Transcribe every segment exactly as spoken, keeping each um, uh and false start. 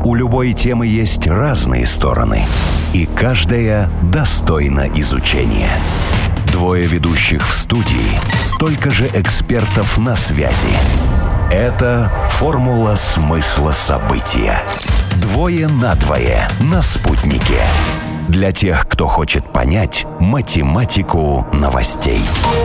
У любой темы есть разные стороны, и каждая достойна изучения. Двое ведущих в студии, столько же экспертов на связи. Это «Формула смысла события». Двое на двое на «Спутнике». Для тех, кто хочет понять математику новостей.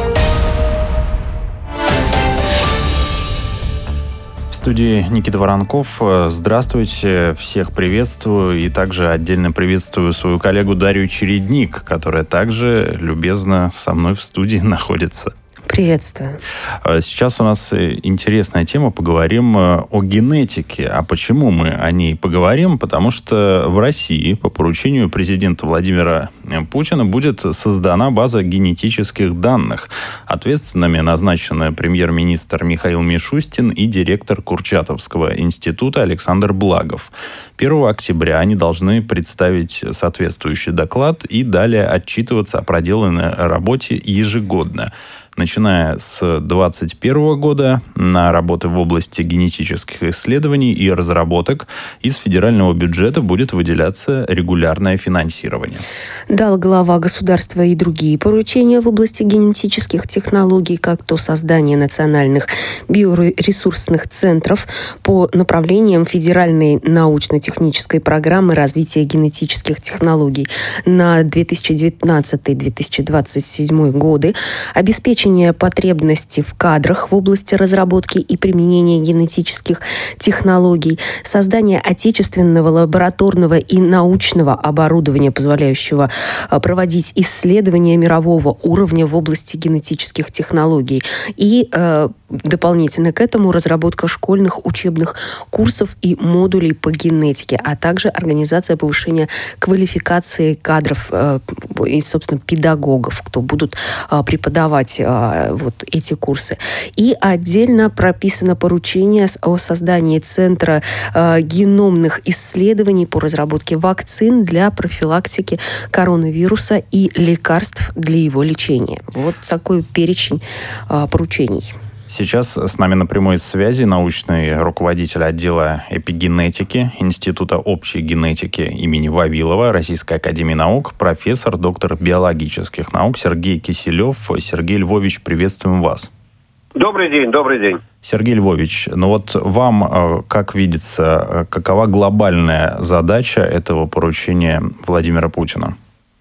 В студии Никита Воронков. Здравствуйте, всех приветствую. И также отдельно приветствую свою коллегу Дарью Чередник, которая также любезно со мной в студии находится. Приветствую. Сейчас у нас интересная тема. Поговорим о генетике. А почему мы о ней поговорим? Потому что в России по поручению президента Владимира Путина будет создана база генетических данных. Ответственными назначены премьер-министр Михаил Мишустин и директор Курчатовского института Александр Благов. первого октября они должны представить соответствующий доклад и далее отчитываться о проделанной работе ежегодно. Начиная с двадцать первого года на работы в области генетических исследований и разработок из федерального бюджета будет выделяться регулярное финансирование. Дал глава государства и другие поручения в области генетических технологий, как то создание национальных биоресурсных центров по направлениям федеральной научно-технической программы развития генетических технологий на две тысячи девятнадцатый - две тысячи двадцать седьмой годы, обеспечение потребностей в кадрах в области разработки и применения генетических технологий, создание отечественного лабораторного и научного оборудования, позволяющего проводить исследования мирового уровня в области генетических технологий и э, дополнительно к этому разработка школьных учебных курсов и модулей по генетике, а также организация повышения квалификации кадров э, и, собственно, педагогов, кто будут э, преподавать э, вот эти курсы. И отдельно прописано поручение о создании Центра э, геномных исследований по разработке вакцин для профилактики коронавируса и лекарств для его лечения. Вот такой перечень э, поручений. Сейчас с нами на прямой связи научный руководитель отдела эпигенетики Института общей генетики имени Вавилова Российской академии наук, профессор, доктор биологических наук Сергей Киселев. Сергей Львович, приветствуем вас. Добрый день, добрый день. Сергей Львович, ну вот вам, как видится, какова глобальная задача этого поручения Владимира Путина?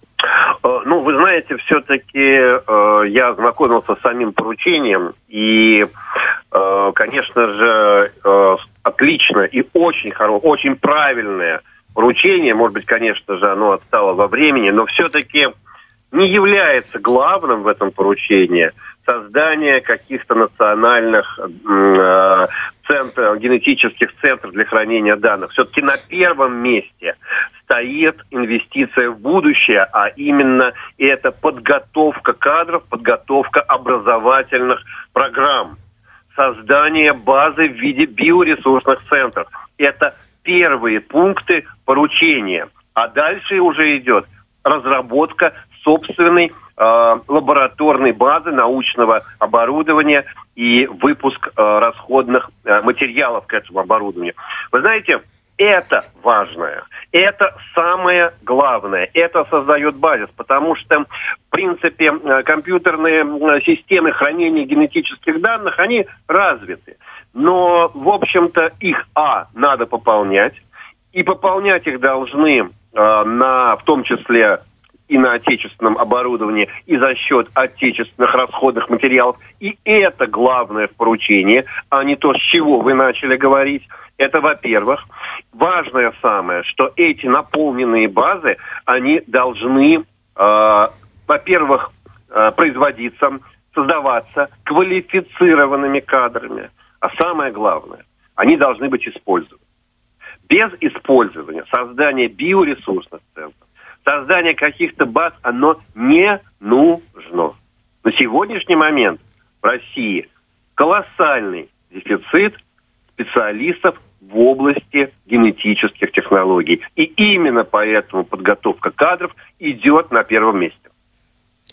Ну, вы знаете, все-таки э, я ознакомился с самим поручением, и, э, конечно же, э, отлично и очень хорошее, очень правильное поручение. Может быть, конечно же, оно отстало во времени, но все-таки не является главным в этом поручении создание каких-то национальных э, центров, генетических центров для хранения данных. Все-таки на первом месте стоит инвестиция в будущее, а именно это подготовка кадров, подготовка образовательных программ, создание базы в виде биоресурсных центров. Это первые пункты поручения. А дальше уже идет разработка собственной э, лабораторной базы научного оборудования и выпуск э, расходных э, материалов к этому оборудованию. Вы знаете, это важное, это самое главное, это создает базис, потому что, в принципе, компьютерные системы хранения генетических данных, они развиты. Но, в общем-то, их, а, надо пополнять, и пополнять их должны, э, на, в том числе, и на отечественном оборудовании, и за счет отечественных расходных материалов. И это главное в поручении, а не то, с чего вы начали говорить. Это, во-первых. Важное самое, что эти наполненные базы, они должны, э, во-первых, э, производиться, создаваться квалифицированными кадрами. А самое главное, они должны быть использованы. Без использования, создания биоресурсных центров, создание каких-то баз, оно не нужно. На сегодняшний момент в России колоссальный дефицит специалистов в области генетических технологий. И именно поэтому подготовка кадров идет на первом месте.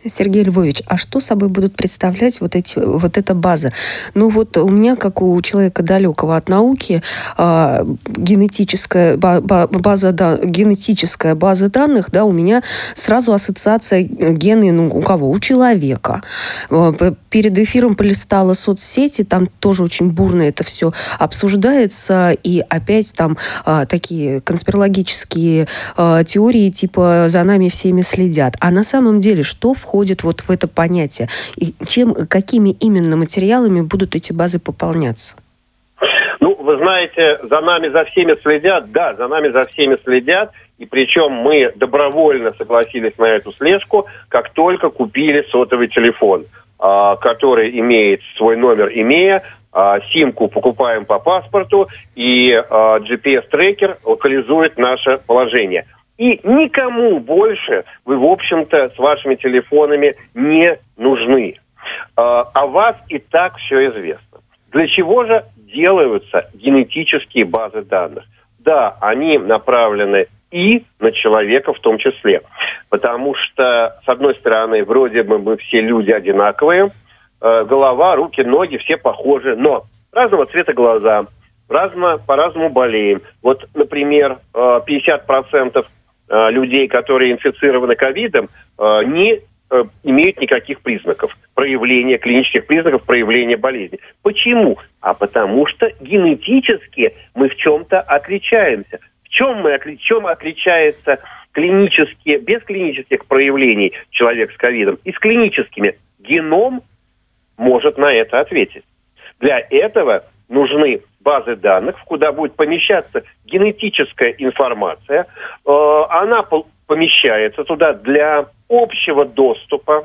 Сергей Львович, а что собой будут представлять вот, эти, вот эта база? Ну вот у меня, как у человека далекого от науки, э, генетическая, база, да, генетическая база данных, да, у меня сразу ассоциация гены, ну, у кого? У человека. Перед эфиром полистала соцсети, там тоже очень бурно это все обсуждается, и опять там э, такие конспирологические э, теории, типа «за нами всеми следят». А на самом деле, что входит входит вот в это понятие? И чем, какими именно материалами будут эти базы пополняться? Ну, вы знаете, за нами, за всеми следят. Да, за нами, за всеми следят. И причем мы добровольно согласились на эту слежку, как только купили сотовый телефон, который имеет свой номер имея, симку покупаем по паспорту, и джи пи эс-трекер локализует наше положение. И никому больше вы, в общем-то, с вашими телефонами не нужны. О вас и так все известно. Для чего же делаются генетические базы данных? Да, они направлены и на человека в том числе. Потому что, с одной стороны, вроде бы мы все люди одинаковые, голова, руки, ноги все похожи, но разного цвета глаза, разно, по-разному болеем. Вот, например, пятьдесят процентов людей, которые инфицированы ковидом, не имеют никаких признаков проявления, клинических признаков проявления болезни. Почему? А потому что генетически мы в чем-то отличаемся. В чем мы в чем отличается клинически, без клинических проявлений человек с ковидом и с клиническими? Геном может на это ответить. Для этого нужны базы данных, куда будет помещаться генетическая информация. Она помещается туда для общего доступа,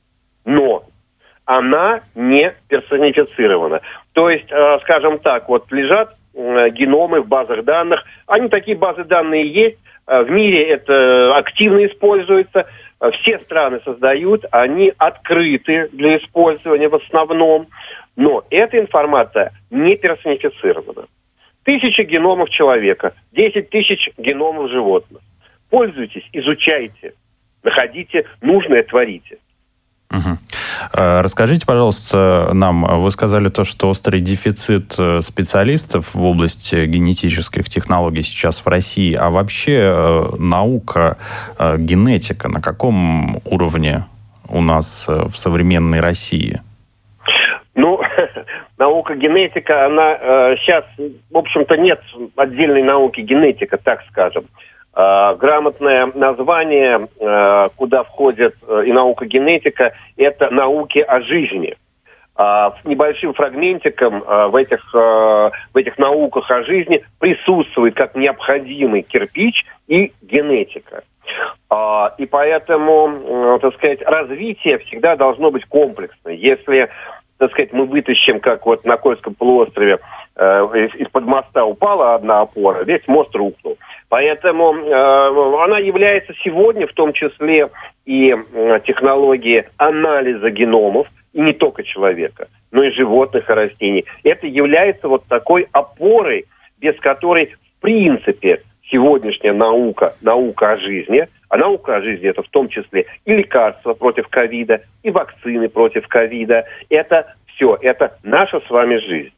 но она не персонифицирована. То есть, скажем так, вот лежат геномы в базах данных, они такие базы данных есть, в мире это активно используется, все страны создают, они открыты для использования в основном. Но эта информация не персонифицирована. Тысячи геномов человека, десять тысяч геномов животных. Пользуйтесь, изучайте, находите нужное, творите. Угу. Расскажите, пожалуйста, нам, вы сказали то, что острый дефицит специалистов в области генетических технологий сейчас в России, а вообще наука, генетика на каком уровне у нас в современной России? Ну, наука генетика, она э, сейчас, в общем-то, нет отдельной науки генетика, так скажем. Э, грамотное название, э, куда входит э, и наука генетика, это науки о жизни. Э, небольшим фрагментиком э, в, этих, э, в этих науках о жизни присутствует как необходимый кирпич и генетика. Э, и поэтому, э, так сказать, развитие всегда должно быть комплексное. Если, так сказать, мы вытащим, как вот на Кольском полуострове, э, из-под моста упала одна опора, весь мост рухнул. Поэтому э, она является сегодня в том числе и э, технологией анализа геномов, и не только человека, но и животных и растений. Это является вот такой опорой, без которой, в принципе, сегодняшняя наука, наука о жизни, а наука о жизни это в том числе и лекарства против ковида, и вакцины против ковида. Это все, это наша с вами жизнь.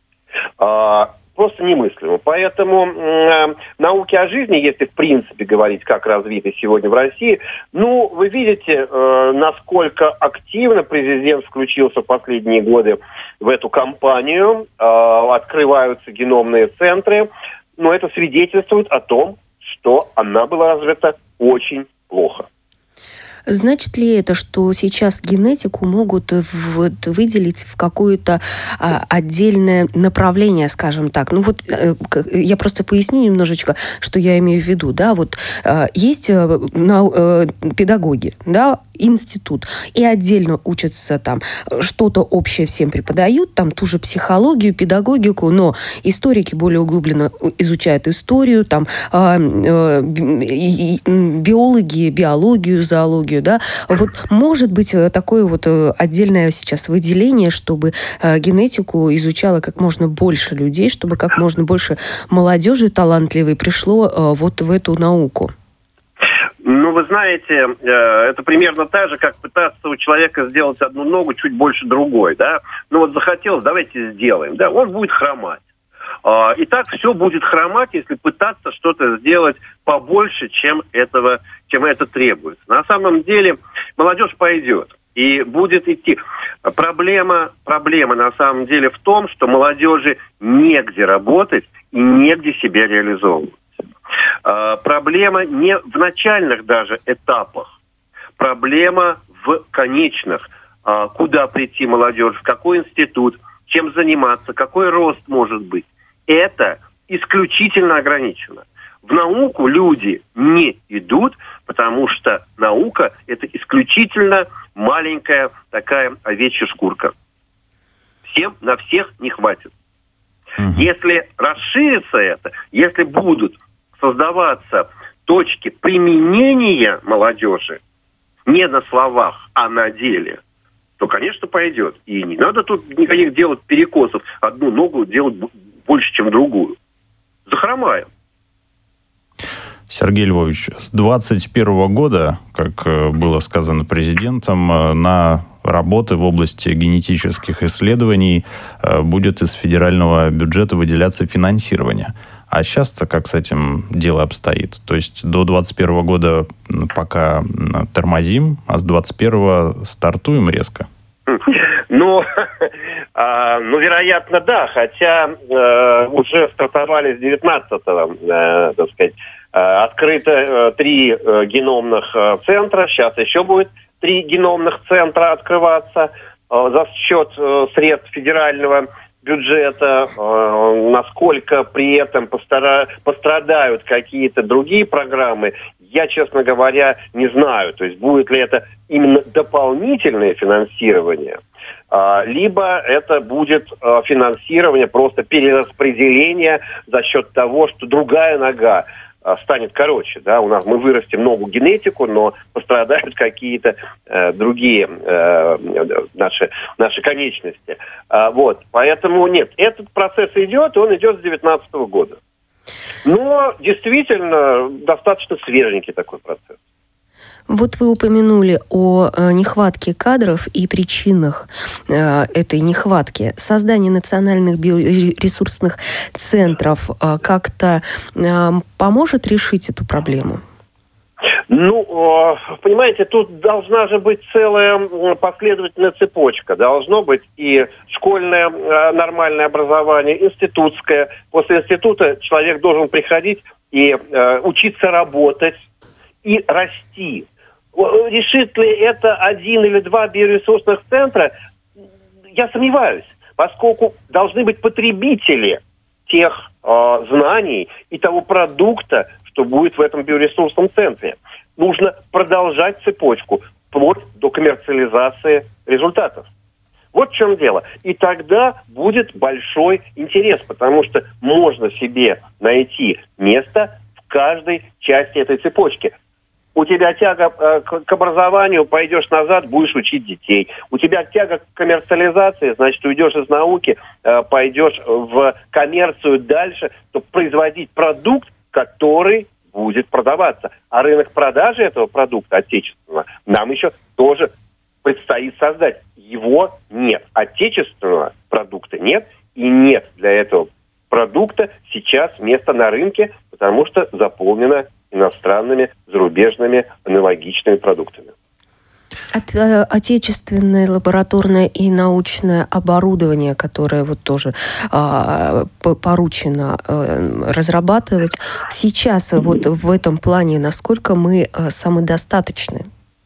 А, просто немыслимо. Поэтому э, науки о жизни, если в принципе говорить, как развиты сегодня в России, ну, вы видите, э, насколько активно президент включился в последние годы в эту кампанию, э, открываются геномные центры, но это свидетельствует о том, что она была развита очень плохо. Значит ли это, что сейчас генетику могут вот выделить в какое-то а, отдельное направление, скажем так? Ну вот э, я просто поясню немножечко, что я имею в виду. Да? Вот, э, есть э, на, э, педагоги, да, институт, и отдельно учатся там, что-то общее всем преподают, там ту же психологию, педагогику, но историки более углубленно изучают историю, там э, э, биологи, биологию, зоологию, да, вот может быть такое вот отдельное сейчас выделение, чтобы э, генетику изучало как можно больше людей, чтобы как можно больше молодежи талантливой пришло э, вот в эту науку? Ну, вы знаете, это примерно так же, как пытаться у человека сделать одну ногу чуть больше другой, да? Ну, вот захотелось, давайте сделаем, да? Он будет хромать. И так все будет хромать, если пытаться что-то сделать побольше, чем этого, чем это требуется. На самом деле молодежь пойдет и будет идти. Проблема, проблема на самом деле в том, что молодежи негде работать и негде себя реализовывать. Проблема не в начальных даже этапах. Проблема в конечных. Куда прийти молодежь, в какой институт, чем заниматься, какой рост может быть. Это исключительно ограничено. В науку люди не идут, потому что наука – это исключительно маленькая такая овечья шкурка. Всем на всех не хватит. Mm-hmm. Если расширится это, если будут создаваться точки применения молодежи не на словах, а на деле, то, конечно, пойдет. И не надо тут никаких делать перекосов. Одну ногу делать больше, чем другую. Захромаем. Сергей Львович, с двадцать первого года, как было сказано президентом, на работы в области генетических исследований будет из федерального бюджета выделяться финансирование. А сейчас-то как с этим дело обстоит? То есть до двадцать первого года пока тормозим, а с двадцать первого стартуем резко? Ну, э, ну, вероятно, да. Хотя э, уже стартовали с девятнадцатого, э, так сказать, э, открыто э, три э, геномных э, центра. Сейчас еще будет три геномных центра открываться э, за счет э, средств федерального бюджета. Э, насколько при этом постара... пострадают какие-то другие программы, я, честно говоря, не знаю. То есть будет ли это именно дополнительное финансирование, либо это будет финансирование, просто перераспределение за счет того, что другая нога станет короче. Да? У нас мы вырастим новую генетику, но пострадают какие-то э, другие э, наши, наши конечности. А, вот. Поэтому нет, этот процесс идет, и он идет с две тысячи девятнадцатого года. Но действительно достаточно свеженький такой процесс. Вот вы упомянули о э, нехватке кадров и причинах э, этой нехватки. Создание национальных биоресурсных центров э, как-то э, поможет решить эту проблему? Ну, понимаете, тут должна же быть целая последовательная цепочка. Должно быть и школьное нормальное образование, институтское. После института человек должен приходить и э, учиться работать и расти. Решит ли это один или два биоресурсных центра, я сомневаюсь, поскольку должны быть потребители тех э, знаний и того продукта, что будет в этом биоресурсном центре. Нужно продолжать цепочку вплоть до коммерциализации результатов. Вот в чем дело. И тогда будет большой интерес, потому что можно себе найти место в каждой части этой цепочки. У тебя тяга э, к, к образованию, пойдешь назад, будешь учить детей. У тебя тяга к коммерциализации, значит, уйдешь из науки, э, пойдешь в коммерцию дальше, чтобы производить продукт, который будет продаваться. А рынок продажи этого продукта отечественного нам еще тоже предстоит создать. Его нет. Отечественного продукта нет. И нет для этого продукта сейчас места на рынке, потому что заполнено иностранными, зарубежными, аналогичными продуктами. От, э, отечественное лабораторное и научное оборудование, которое вот тоже э, поручено э, разрабатывать, сейчас вот в этом плане насколько мы э, самодостаточны?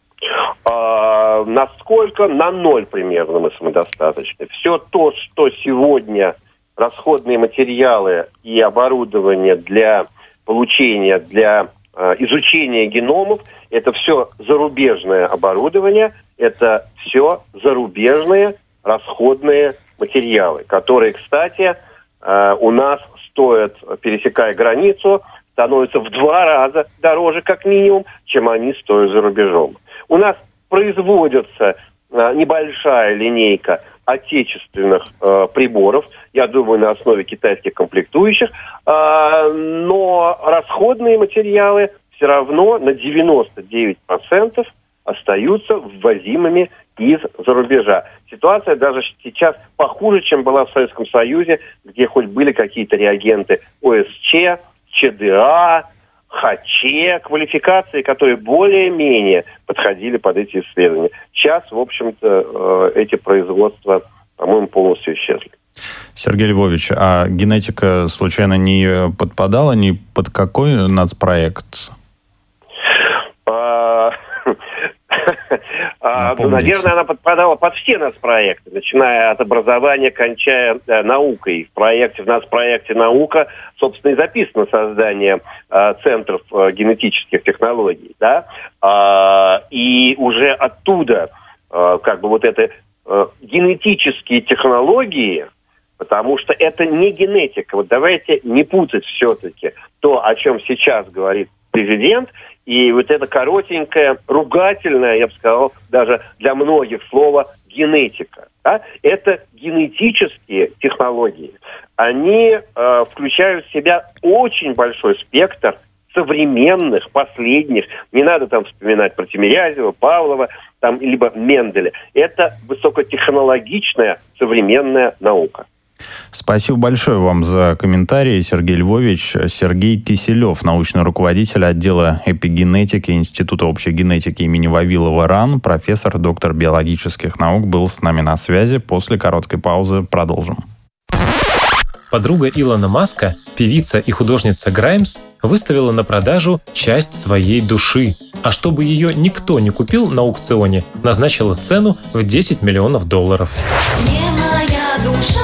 А, насколько? На ноль примерно мы самодостаточны. Все то, что сегодня расходные материалы и оборудование для получения, для э, изучения геномов, это все зарубежное оборудование, это все зарубежные расходные материалы, которые, кстати, э, у нас стоят, пересекая границу, становятся в два раза дороже, как минимум, чем они стоят за рубежом. У нас производится э, небольшая линейка отечественных э, приборов, я думаю, на основе китайских комплектующих, э, но расходные материалы все равно на девяносто девять процентов остаются ввозимыми из-за рубежа. Ситуация даже сейчас похуже, чем была в Советском Союзе, где хоть были какие-то реагенты ОСЧ, ЧДА, ХЧ, квалификации, которые более-менее подходили под эти исследования. Сейчас, в общем-то, эти производства, по-моему, полностью исчезли. Сергей Львович, а генетика случайно не подпадала ни под какой нацпроект? Наверное, она подпадала под все нацпроекты, начиная от образования, кончая э, наукой. В проекте, в нацпроекте «Наука», собственно, и записано создание э, центров э, генетических технологий. Да? Э, и уже оттуда, э, как бы вот это э, генетические технологии, потому что это не генетика. Вот давайте не путать все-таки то, о чем сейчас говорит президент, и вот это коротенькое, ругательное, я бы сказал, даже для многих слово «генетика». Да? Это генетические технологии. Они э, включают в себя очень большой спектр современных, последних, не надо там вспоминать про Тимирязева, Павлова, там, либо Менделя. Это высокотехнологичная современная наука. Спасибо большое вам за комментарии, Сергей Львович. Сергей Киселев, научный руководитель отдела эпигенетики Института общей генетики имени Вавилова РАН, профессор, доктор биологических наук, был с нами на связи. После короткой паузы продолжим. Подруга Илона Маска, певица и художница Граймс, выставила на продажу часть своей души. А чтобы ее никто не купил на аукционе, назначила цену в десять миллионов долларов. Не моя душа.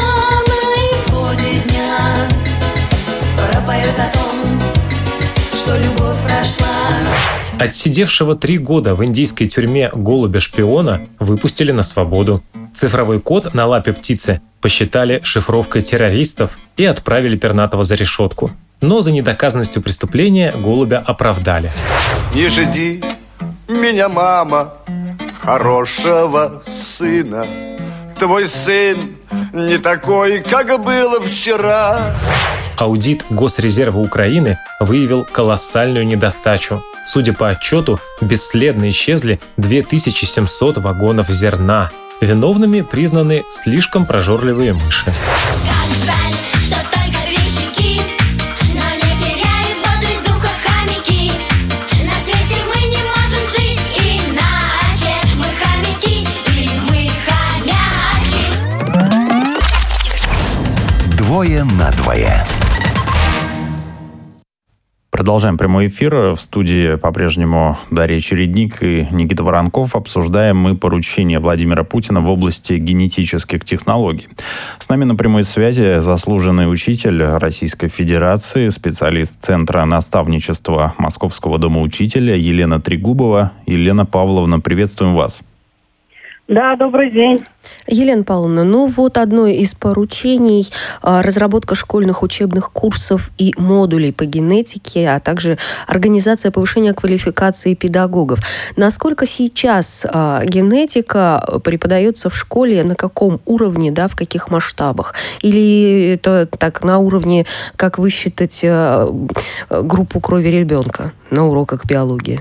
Поет о том, что любовь прошла. Отсидевшего три года в индийской тюрьме голубя-шпиона выпустили на свободу. Цифровой код на лапе птицы посчитали шифровкой террористов и отправили пернатого за решетку. Но за недоказанностью преступления голубя оправдали. Не жди меня, мама, хорошего сына. Твой сын не такой, как был вчера. Аудит Госрезерва Украины выявил колоссальную недостачу. Судя по отчету, бесследно исчезли две тысячи семьсот вагонов зерна. Виновными признаны слишком прожорливые мыши. Двое на двое. Продолжаем прямой эфир. В студии по-прежнему Дарья Чередник и Никита Воронков. Обсуждаем мы поручение Владимира Путина в области генетических технологий. С нами на прямой связи заслуженный учитель Российской Федерации, специалист Центра наставничества Московского дома учителя Елена Трегубова. Елена Павловна, приветствуем вас. Да, добрый день. Елена Павловна, ну вот одно из поручений – разработка школьных учебных курсов и модулей по генетике, а также организация повышения квалификации педагогов. Насколько сейчас а, генетика преподается в школе, на каком уровне, да, в каких масштабах? Или это так на уровне, как высчитать а, группу крови ребенка на уроках биологии?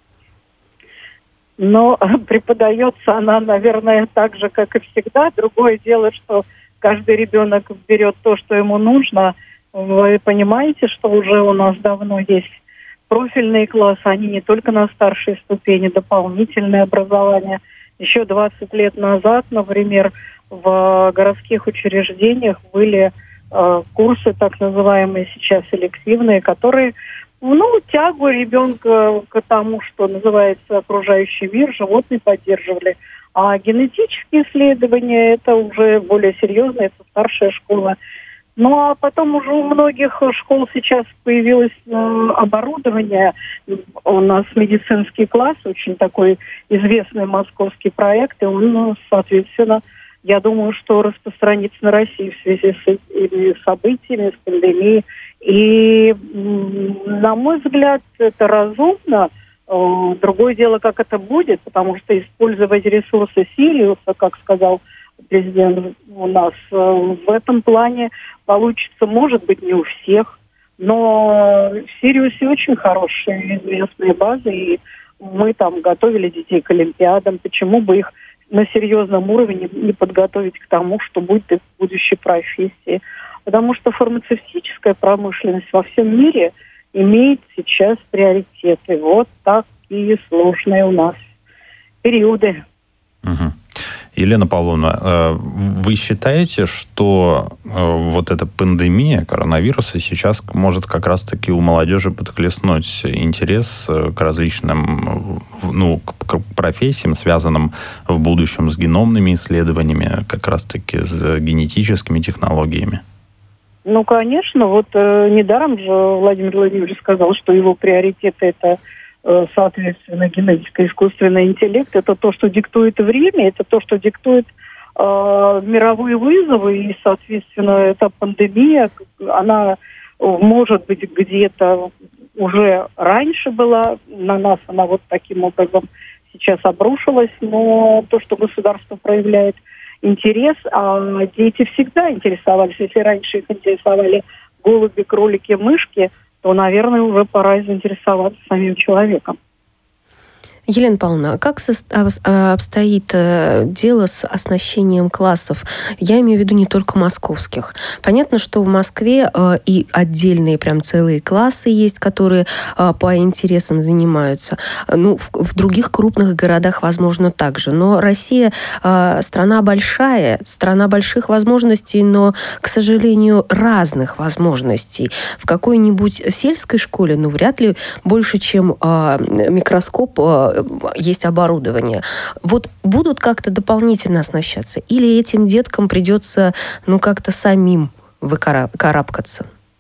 Но преподается она, наверное, так же, как и всегда. Другое дело, что каждый ребенок берет то, что ему нужно. Вы понимаете, что уже у нас давно есть профильные классы, они не только на старшей ступени, дополнительное образование. Еще двадцать лет назад, например, в городских учреждениях были э, курсы, так называемые сейчас элективные, которые... Ну, тягу ребенка к тому, что называется окружающий мир, животные поддерживали. А генетические исследования – это уже более серьезно, это старшая школа. Ну, а потом уже у многих школ сейчас появилось э, оборудование. У нас медицинский класс, очень такой известный московский проект, и он, соответственно, я думаю, что распространится на Россию в связи с этими событиями, с пандемией. И, на мой взгляд, это разумно. Другое дело, как это будет, потому что использовать ресурсы Сириуса, как сказал президент у нас, в этом плане получится, может быть, не у всех. Но в Сириусе очень хорошие известные базы, и мы там готовили детей к олимпиадам. Почему бы их на серьезном уровне не подготовить к тому, что будет их будущей профессией? Потому что фармацевтическая промышленность во всем мире имеет сейчас приоритеты. Вот такие сложные у нас периоды. Угу. Елена Павловна, вы считаете, что вот эта пандемия коронавируса сейчас может как раз-таки у молодежи подхлестнуть интерес к различным, ну, к профессиям, связанным в будущем с геномными исследованиями, как раз-таки с генетическими технологиями? Ну, конечно. Вот э, недаром же Владимир Владимирович сказал, что его приоритеты – это соответственно, генетика, искусственный интеллект. Это то, что диктует время, это то, что диктует э, мировые вызовы, и, соответственно, эта пандемия, она, может быть, где-то уже раньше была, на нас она вот таким образом сейчас обрушилась, но то, что государство проявляет интерес, а дети всегда интересовались, если раньше их интересовали голуби, кролики, мышки, то, наверное, уже пора заинтересоваться самим человеком. Елена Павловна, как обстоит дело с оснащением классов? Я имею в виду не только московских. Понятно, что в Москве и отдельные прям целые классы есть, которые по интересам занимаются. Ну, в других крупных городах, возможно, также. Но Россия страна большая, страна больших возможностей, но, к сожалению, разных возможностей. В какой-нибудь сельской школе, ну, вряд ли больше, чем микроскоп есть оборудование. Вот будут как-то дополнительно оснащаться? Или этим деткам придется, ну, как-то самим выкарабкаться?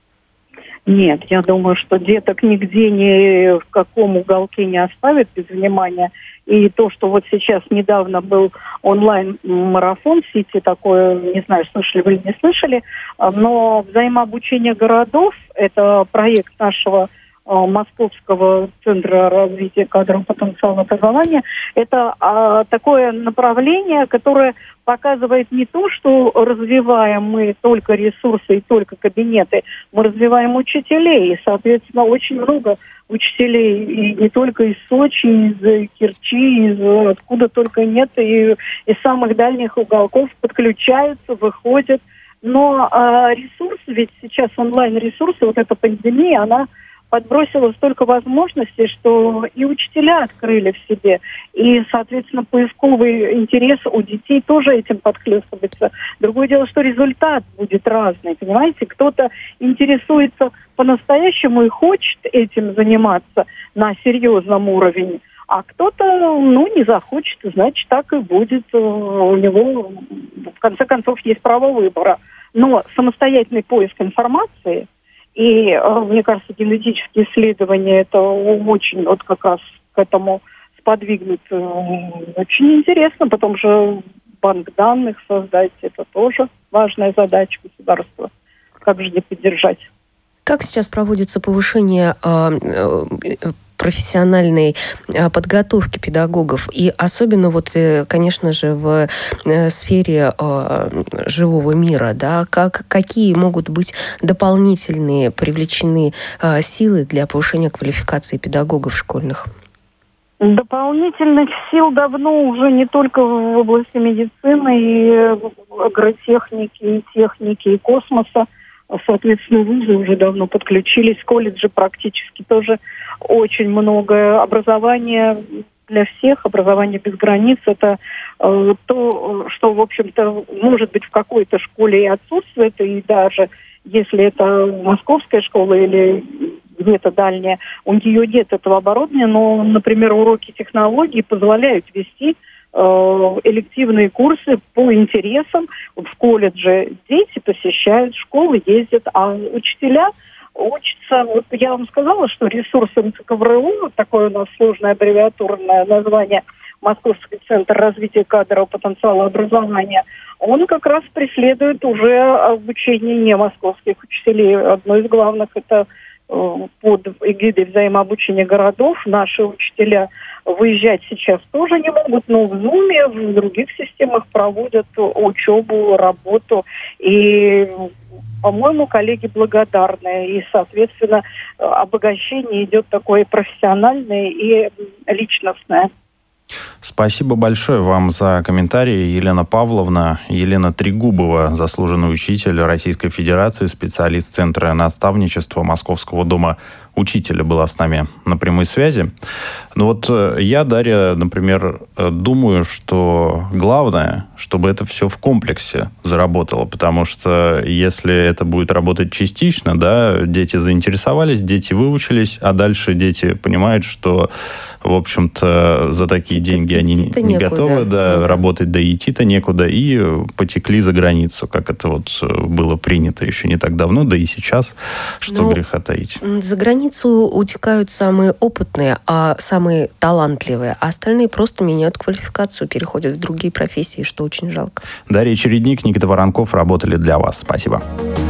Нет, я думаю, что деток нигде, ни в каком уголке не оставят без внимания. И то, что вот сейчас недавно был онлайн-марафон в сети, такое, не знаю, слышали вы или не слышали, но взаимообучение городов, это проект нашего Московского центра развития кадрового потенциала образования, это а, такое направление, которое показывает не то, что развиваем мы только ресурсы и только кабинеты, мы развиваем учителей, и, соответственно, очень много учителей, и не только из Сочи, из Керчи, из откуда только нет, и из самых дальних уголков подключаются, выходят. Но а, ресурсы, ведь сейчас онлайн-ресурсы, вот эта пандемия, она подбросила столько возможностей, что и учителя открыли в себе, и, соответственно, поисковый интерес у детей тоже этим подхлестывается. Другое дело, что результат будет разный, понимаете? Кто-то интересуется по-настоящему и хочет этим заниматься на серьезном уровне, а кто-то, ну, не захочет, значит, так и будет. У него, в конце концов, есть право выбора. Но самостоятельный поиск информации и, мне кажется, генетические исследования, это очень вот как раз к этому сподвигнут. Очень интересно. Потом же банк данных создать, это тоже важная задача государства. Как же не поддержать? Как сейчас проводится повышение э, профессиональной подготовки педагогов, и особенно вот, конечно же, в сфере живого мира, да, как, какие могут быть дополнительные привлечены силы для повышения квалификации педагогов школьных? Дополнительных сил давно уже не только в области медицины, и агротехники, и техники, и космоса. Соответственно, вузы уже давно подключились, колледжи практически тоже очень много. Образование для всех, образование без границ, это э, то, что, в общем-то, может быть в какой-то школе и отсутствует, и даже если это московская школа или где-то дальняя, у нее нет этого оборудования, но, например, уроки технологий позволяют вести элективные курсы по интересам. В колледже дети посещают школы, ездят, а учителя учатся. Вот я вам сказала, что ресурс эм цэ ка вэ эр у, такое у нас сложное аббревиатурное название, Московский центр развития кадрового потенциала образования, он как раз преследует уже обучение не московских учителей. Одно из главных — это под эгидой взаимообучения городов. Наши учителя выезжать сейчас тоже не могут, но в Zoom, в других системах проводят учебу, работу. И, по-моему, коллеги благодарны. И, соответственно, обогащение идет такое профессиональное и личностное. Спасибо большое вам за комментарии. Елена Павловна, Елена Трегубова, заслуженный учитель Российской Федерации, специалист Центра наставничества Московского дома учителя, была с нами на прямой связи. Ну вот я, Дарья, например, думаю, что главное, чтобы это все в комплексе заработало, потому что если это будет работать частично, да, дети заинтересовались, дети выучились, а дальше дети понимают, что, в общем-то, за такие деньги они не некуда, готовы да, ну, да. работать, да и идти-то некуда, и потекли за границу, как это вот было принято еще не так давно, да и сейчас, что ну, греха таить. За границу утекают самые опытные, а самые талантливые, а остальные просто меняют квалификацию, переходят в другие профессии, что очень жалко. Дарья Чередник, Никита Воронков работали для вас. Спасибо.